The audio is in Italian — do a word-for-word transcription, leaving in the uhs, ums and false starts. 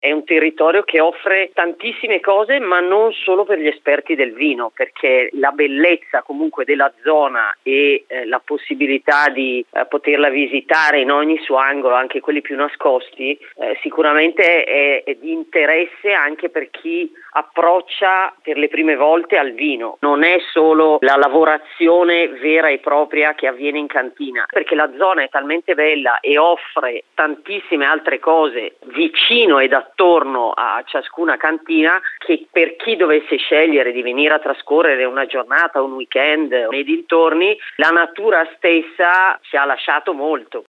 È un territorio che offre tantissime cose, ma non solo per gli esperti del vino, perché la bellezza comunque della zona e eh, la possibilità di eh, poterla visitare in ogni suo angolo, anche quelli più nascosti, eh, sicuramente è, è di interesse anche per chi approccia per le prime volte al vino. Non è solo la lavorazione vera e propria che avviene in cantina, perché la zona è talmente bella e offre tantissime altre cose vicino ed attorno a ciascuna cantina, che per chi dovesse scegliere di venire a trascorrere una giornata, un weekend nei dintorni, la natura stessa ci ha lasciato molto.